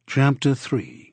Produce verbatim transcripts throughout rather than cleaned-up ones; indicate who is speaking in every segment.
Speaker 1: Chapter three.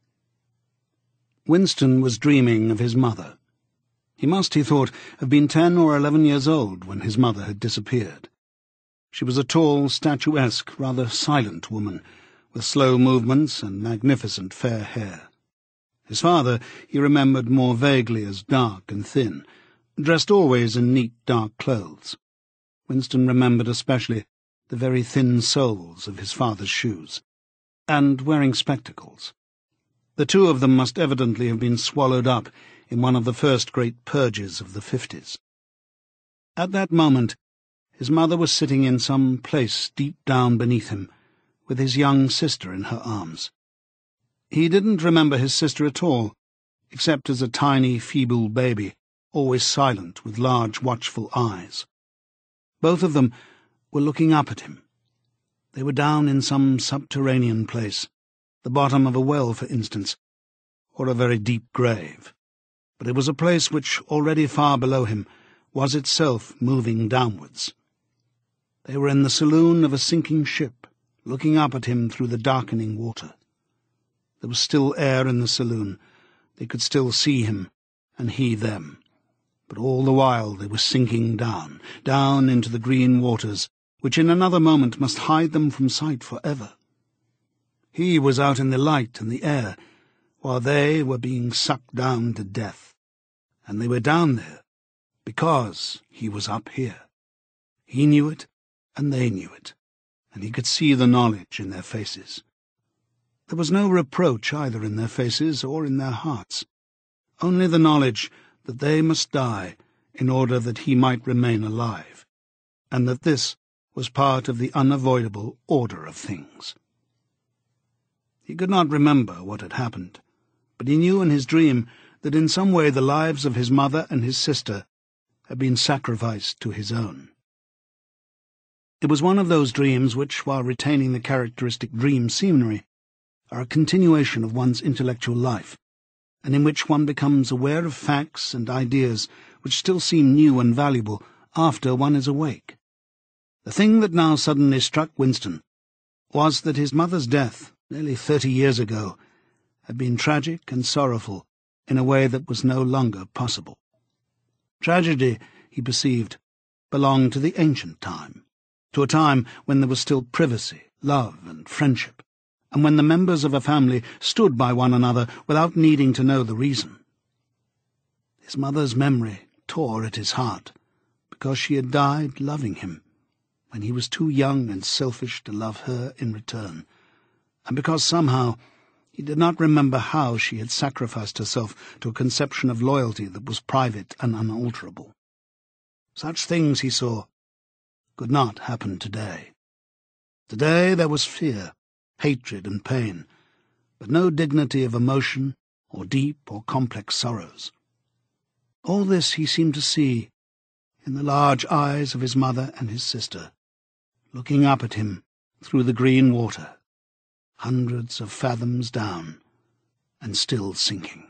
Speaker 1: Winston was dreaming of his mother. He must, he thought, have been ten or eleven years old when his mother had disappeared. She was a tall, statuesque, rather silent woman, with slow movements and magnificent fair hair. His father he remembered more vaguely as dark and thin, dressed always in neat dark clothes. Winston remembered especially the very thin soles of his father's shoes, and wearing spectacles. The two of them must evidently have been swallowed up in one of the first great purges of the fifties. At that moment his mother was sitting in some place deep down beneath him, with his young sister in her arms. He didn't remember his sister at all, except as a tiny, feeble baby, always silent, with large, watchful eyes. Both of them were looking up at him. They were down in some subterranean place, the bottom of a well, for instance, or a very deep grave. But it was a place which, already far below him, was itself moving downwards. They were in the saloon of a sinking ship, looking up at him through the darkening water. There was still air in the saloon. They could still see him, and he them. But all the while they were sinking down, down into the green waters, which in another moment must hide them from sight for ever. He was out in the light and the air, while they were being sucked down to death. And they were down there because he was up here. He knew it, and they knew it, and he could see the knowledge in their faces. There was no reproach either in their faces or in their hearts, only the knowledge that they must die in order that he might remain alive, and that this was part of the unavoidable order of things. He could not remember what had happened, but he knew in his dream that in some way the lives of his mother and his sister had been sacrificed to his own. It was one of those dreams which, while retaining the characteristic dream scenery, are a continuation of one's intellectual life, and in which one becomes aware of facts and ideas which still seem new and valuable after one is awake. The thing that now suddenly struck Winston was that his mother's death, nearly thirty years ago, had been tragic and sorrowful in a way that was no longer possible. Tragedy, he perceived, belonged to the ancient time, to a time when there was still privacy, love, and friendship, and when the members of a family stood by one another without needing to know the reason. His mother's memory tore at his heart, because she had died loving him, when he was too young and selfish to love her in return, and because somehow he did not remember how she had sacrificed herself to a conception of loyalty that was private and unalterable. Such things, he saw, could not happen today. Today there was fear, hatred and pain, but no dignity of emotion or deep or complex sorrows. All this he seemed to see in the large eyes of his mother and his sister, looking up at him through the green water, hundreds of fathoms down, and still sinking.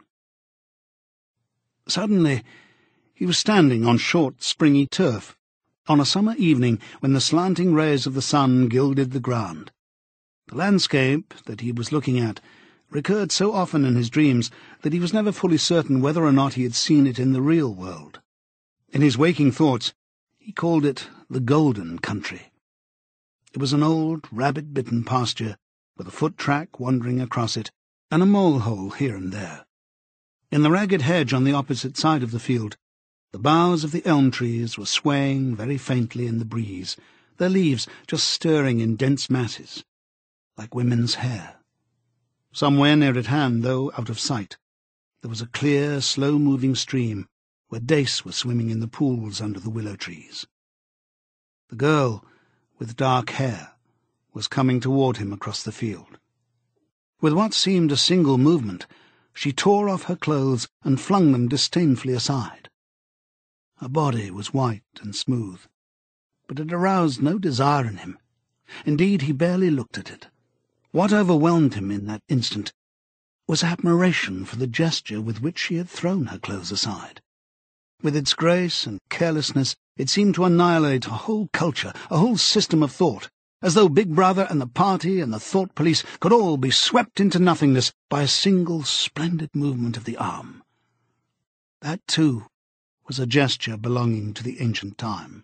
Speaker 1: Suddenly he was standing on short, springy turf, on a summer evening when the slanting rays of the sun gilded the ground. The landscape that he was looking at recurred so often in his dreams that he was never fully certain whether or not he had seen it in the real world. In his waking thoughts he called it the Golden Country. It was an old, rabbit-bitten pasture, with a foot-track wandering across it, and a mole-hole here and there. In the ragged hedge on the opposite side of the field, the boughs of the elm trees were swaying very faintly in the breeze, their leaves just stirring in dense masses, like women's hair. Somewhere near at hand, though out of sight, there was a clear, slow-moving stream where dace were swimming in the pools under the willow trees. The girl, with dark hair, was coming toward him across the field. With what seemed a single movement, she tore off her clothes and flung them disdainfully aside. Her body was white and smooth, but it aroused no desire in him. Indeed, he barely looked at it. What overwhelmed him in that instant was admiration for the gesture with which she had thrown her clothes aside. With its grace and carelessness, it seemed to annihilate a whole culture, a whole system of thought, as though Big Brother and the party and the thought police could all be swept into nothingness by a single splendid movement of the arm. That, too, was a gesture belonging to the ancient time.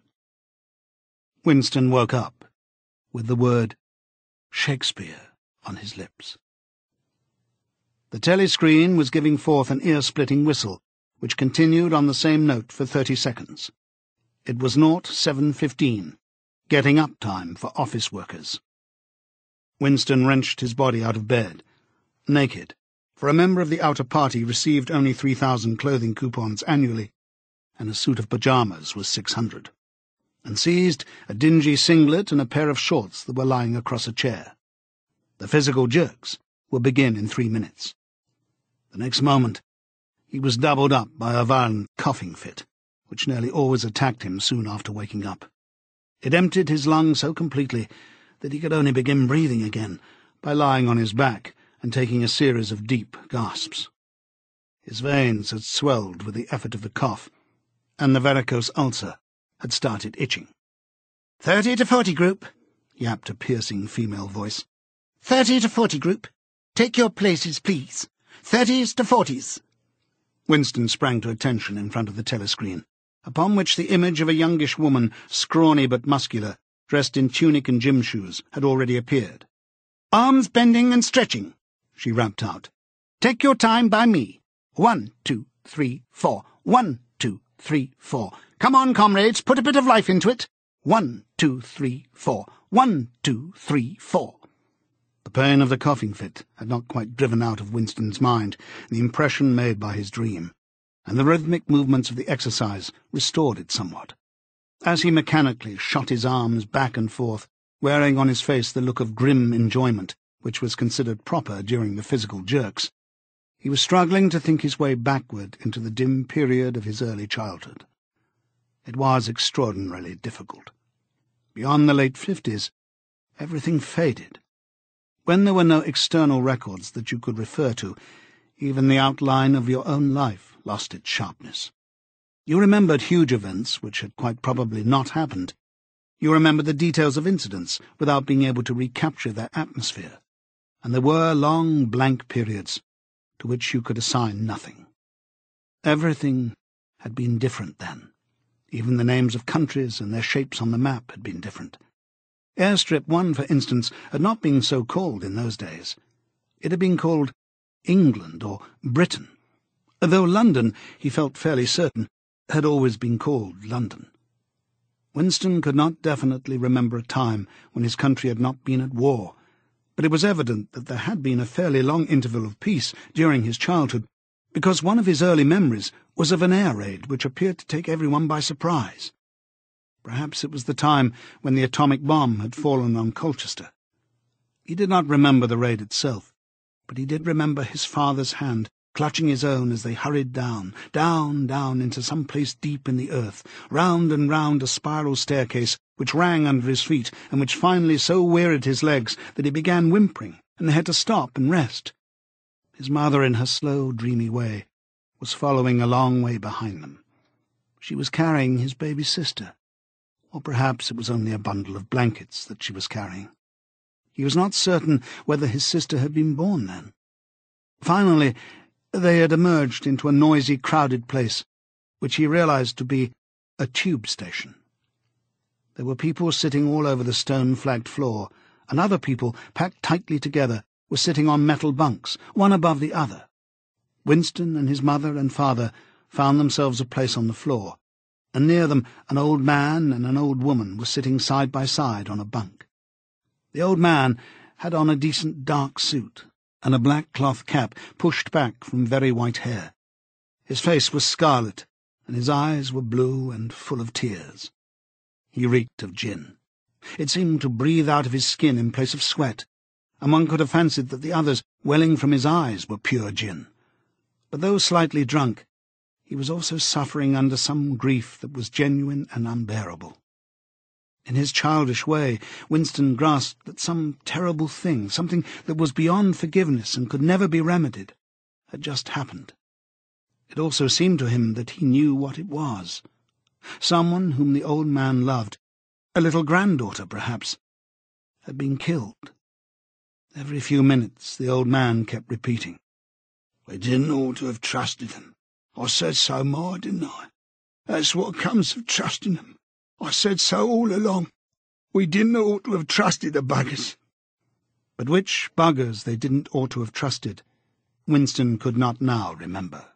Speaker 1: Winston woke up with the word Shakespeare on his lips. The telescreen was giving forth an ear-splitting whistle, which continued on the same note for thirty seconds. It was naught seven fifteen, getting up time for office workers. Winston wrenched his body out of bed, naked, for a member of the outer party received only three thousand clothing coupons annually, and a suit of pyjamas was six hundred, and seized a dingy singlet and a pair of shorts that were lying across a chair. The physical jerks would begin in three minutes. The next moment, he was doubled up by a violent coughing fit, which nearly always attacked him soon after waking up. It emptied his lungs so completely that he could only begin breathing again by lying on his back and taking a series of deep gasps. His veins had swelled with the effort of the cough, and the varicose ulcer had started itching. "Thirty to forty group," yapped a piercing female voice. "Thirty to forty group. Take your places, please. Thirties to forties." Winston sprang to attention in front of the telescreen, upon which the image of a youngish woman, scrawny but muscular, dressed in tunic and gym shoes, had already appeared. "Arms bending and stretching," she rapped out. "Take your time by me. One, two, three, four. One, two, three, four. Come on, comrades, put a bit of life into it. One, two, three, four. One, two, three, four." The pain of the coughing fit had not quite driven out of Winston's mind the impression made by his dream, and the rhythmic movements of the exercise restored it somewhat. As he mechanically shot his arms back and forth, wearing on his face the look of grim enjoyment which was considered proper during the physical jerks, he was struggling to think his way backward into the dim period of his early childhood. It was extraordinarily difficult. Beyond the late fifties, everything faded. When there were no external records that you could refer to, even the outline of your own life lost its sharpness. You remembered huge events which had quite probably not happened. You remembered the details of incidents without being able to recapture their atmosphere, and there were long blank periods to which you could assign nothing. Everything had been different then. Even the names of countries and their shapes on the map had been different. Airstrip one, for instance, had not been so called in those days. It had been called England or Britain, though London, he felt fairly certain, had always been called London. Winston could not definitely remember a time when his country had not been at war, but it was evident that there had been a fairly long interval of peace during his childhood, because one of his early memories was of an air raid which appeared to take everyone by surprise. Perhaps it was the time when the atomic bomb had fallen on Colchester. He did not remember the raid itself, but he did remember his father's hand clutching his own as they hurried down, down, down into some place deep in the earth, round and round a spiral staircase which rang under his feet and which finally so wearied his legs that he began whimpering, and they had to stop and rest. His mother, in her slow, dreamy way, was following a long way behind them. She was carrying his baby sister. Or perhaps it was only a bundle of blankets that she was carrying. He was not certain whether his sister had been born then. Finally, they had emerged into a noisy, crowded place, which he realized to be a tube station. There were people sitting all over the stone-flagged floor, and other people, packed tightly together, were sitting on metal bunks, one above the other. Winston and his mother and father found themselves a place on the floor, and near them an old man and an old woman were sitting side by side on a bunk. The old man had on a decent dark suit, and a black cloth cap pushed back from very white hair. His face was scarlet, and his eyes were blue and full of tears. He reeked of gin. It seemed to breathe out of his skin in place of sweat, and one could have fancied that the others welling from his eyes were pure gin. But though slightly drunk, he was also suffering under some grief that was genuine and unbearable. In his childish way, Winston grasped that some terrible thing, something that was beyond forgiveness and could never be remedied, had just happened. It also seemed to him that he knew what it was. Someone whom the old man loved, a little granddaughter perhaps, had been killed. Every few minutes the old man kept repeating, "We didn't ought to have trusted them. I said so, Ma, didn't I? That's what comes of trusting them. I said so all along. We didn't ought to have trusted the buggers." But which buggers they didn't ought to have trusted, Winston could not now remember.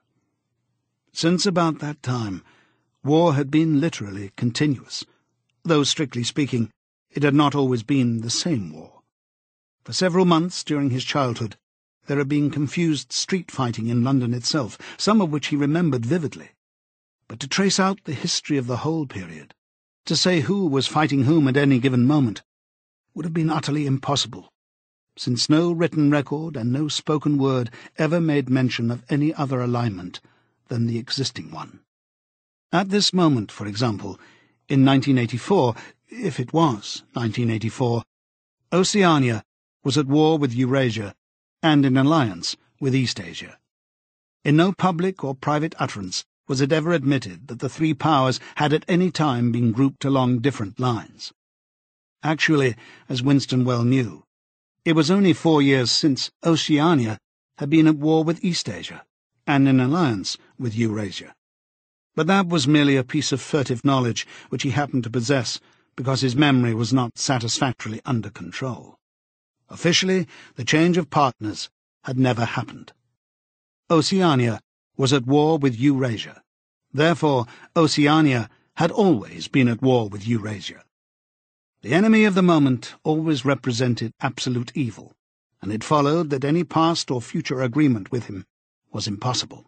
Speaker 1: Since about that time, war had been literally continuous, though, strictly speaking, it had not always been the same war. For several months during his childhood, there had been confused street fighting in London itself, some of which he remembered vividly. But to trace out the history of the whole period, to say who was fighting whom at any given moment, would have been utterly impossible, since no written record and no spoken word ever made mention of any other alignment than the existing one. At this moment, for example, in nineteen eighty-four, if it was nineteen eighty-four, Oceania was at war with Eurasia and in alliance with Eastasia. In no public or private utterance was it ever admitted that the three powers had at any time been grouped along different lines. Actually, as Winston well knew, it was only four years since Oceania had been at war with Eastasia and in alliance with Eurasia. But that was merely a piece of furtive knowledge which he happened to possess because his memory was not satisfactorily under control. Officially, the change of partners had never happened. Oceania was at war with Eurasia. Therefore, Oceania had always been at war with Eurasia. The enemy of the moment always represented absolute evil, and it followed that any past or future agreement with him was impossible.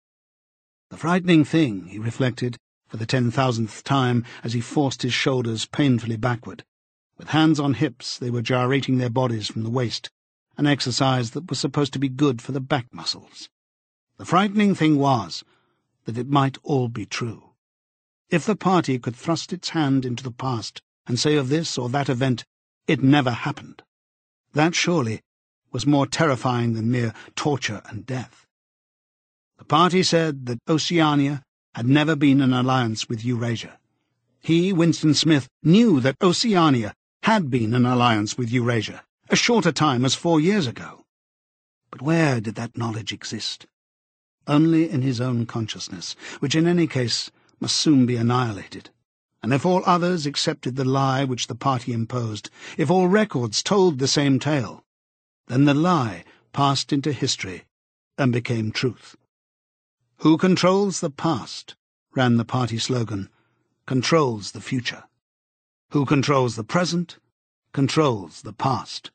Speaker 1: The frightening thing, he reflected, for the ten thousandth time as he forced his shoulders painfully backward. With hands on hips, they were gyrating their bodies from the waist, an exercise that was supposed to be good for the back muscles. The frightening thing was that it might all be true. If the party could thrust its hand into the past and say of this or that event, it never happened, that surely was more terrifying than mere torture and death. The party said that Oceania had never been in alliance with Eurasia. He, Winston Smith, knew that Oceania had been in alliance with Eurasia, as short a time as four years ago. But where did that knowledge exist? Only in his own consciousness, which in any case must soon be annihilated. And if all others accepted the lie which the party imposed, if all records told the same tale, then the lie passed into history and became truth. Who controls the past, ran the party slogan, controls the future. Who controls the present, controls the past.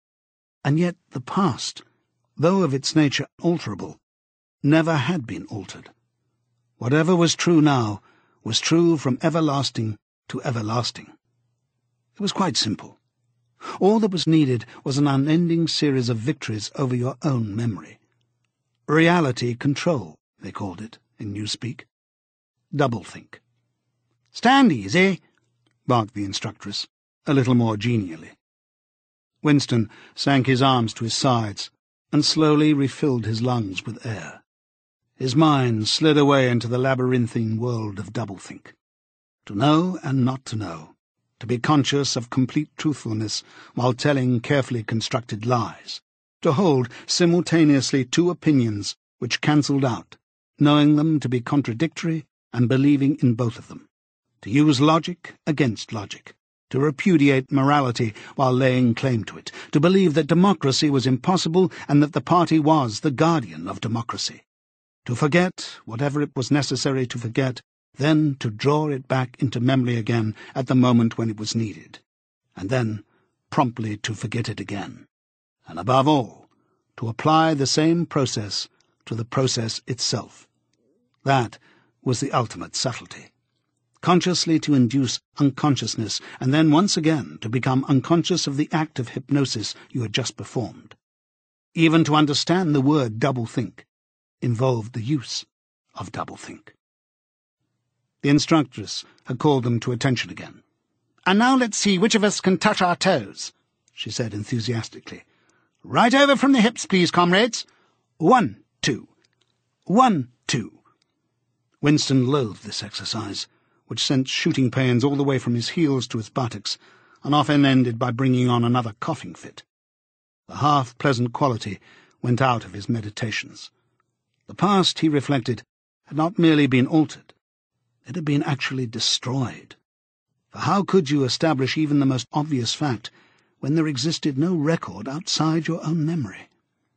Speaker 1: And yet the past, though of its nature alterable, never had been altered. Whatever was true now was true from everlasting to everlasting. It was quite simple. All that was needed was an unending series of victories over your own memory. Reality control, they called it in Newspeak. Doublethink. "Stand easy," barked the instructress, a little more genially. Winston sank his arms to his sides and slowly refilled his lungs with air. His mind slid away into the labyrinthine world of doublethink. To know and not to know, to be conscious of complete truthfulness while telling carefully constructed lies, to hold simultaneously two opinions which cancelled out, knowing them to be contradictory and believing in both of them, to use logic against logic, to repudiate morality while laying claim to it, to believe that democracy was impossible and that the party was the guardian of democracy, to forget whatever it was necessary to forget, then to draw it back into memory again at the moment when it was needed, and then promptly to forget it again, and above all, to apply the same process to the process itself. That was the ultimate subtlety. Consciously to induce unconsciousness, and then once again to become unconscious of the act of hypnosis you had just performed. Even to understand the word doublethink involved the use of doublethink. The instructress had called them to attention again. "And now let's see which of us can touch our toes," she said enthusiastically. "Right over from the hips, please, comrades. One, two. One, two." Winston loathed this exercise, which sent shooting pains all the way from his heels to his buttocks, and often ended by bringing on another coughing fit. The half-pleasant quality went out of his meditations. The past, he reflected, had not merely been altered, it had been actually destroyed. For how could you establish even the most obvious fact when there existed no record outside your own memory?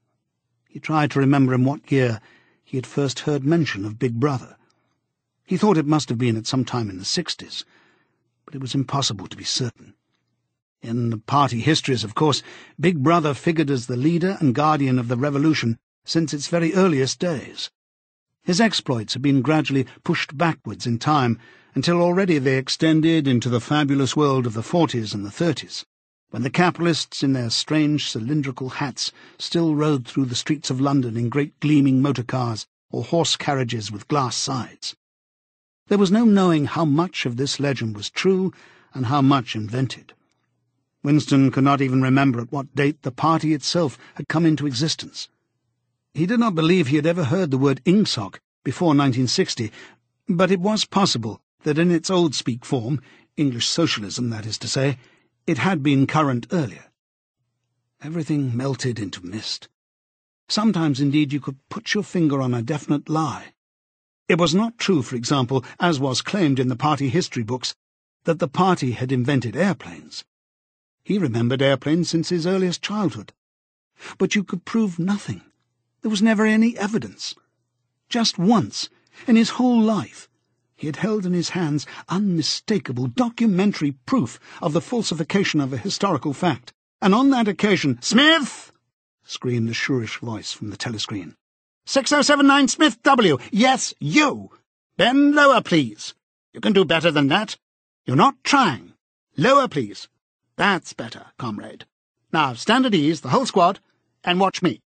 Speaker 1: He tried to remember in what year he had first heard mention of Big Brother. He thought it must have been at some time in the sixties, but it was impossible to be certain. In the party histories, of course, Big Brother figured as the leader and guardian of the revolution since its very earliest days. His exploits had been gradually pushed backwards in time until already they extended into the fabulous world of the forties and the thirties, when the capitalists in their strange cylindrical hats still rode through the streets of London in great gleaming motor cars or horse carriages with glass sides. There was no knowing how much of this legend was true and how much invented. Winston could not even remember at what date the party itself had come into existence. He did not believe he had ever heard the word Ingsoc before nineteen sixty, but it was possible that in its old-speak form, English socialism, that is to say, it had been current earlier. Everything melted into mist. Sometimes, indeed, you could put your finger on a definite lie. It was not true, for example, as was claimed in the party history books, that the party had invented airplanes. He remembered airplanes since his earliest childhood. But you could prove nothing. There was never any evidence. Just once, in his whole life, he had held in his hands unmistakable documentary proof of the falsification of a historical fact, and on that occasion— "Smith!" screamed the shrewish voice from the telescreen. six oh seven nine Smith W. Yes, you! Bend lower, please. You can do better than that. You're not trying. Lower, please. That's better, comrade. Now stand at ease, the whole squad, and watch me.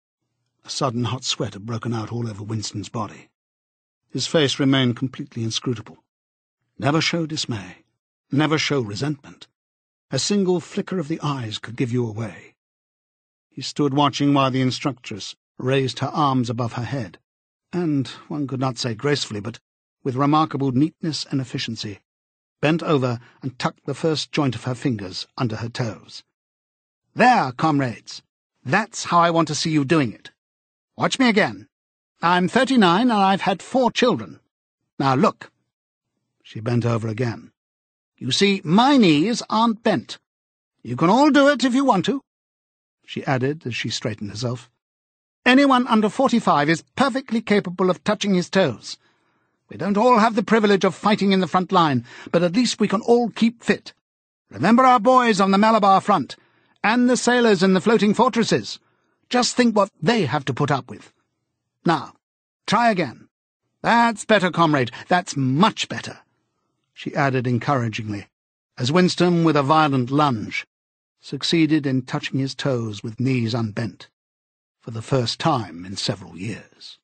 Speaker 1: A sudden hot sweat had broken out all over Winston's body. His face remained completely inscrutable. Never show dismay. Never show resentment. A single flicker of the eyes could give you away. He stood watching while the instructress raised her arms above her head, and, one could not say gracefully, but with remarkable neatness and efficiency, bent over and tucked the first joint of her fingers under her toes. There, comrades. That's how I want to see you doing it. Watch me again. I'm thirty-nine, and I've had four children. Now look. She bent over again. You see, my knees aren't bent. You can all do it if you want to, she added as she straightened herself. Anyone under forty-five is perfectly capable of touching his toes. We don't all have the privilege of fighting in the front line, but at least we can all keep fit. Remember our boys on the Malabar front, and the sailors in the floating fortresses. Just think what they have to put up with. Now, try again. That's better, comrade. That's much better, she added encouragingly, as Winston, with a violent lunge, succeeded in touching his toes with knees unbent, for the first time in several years.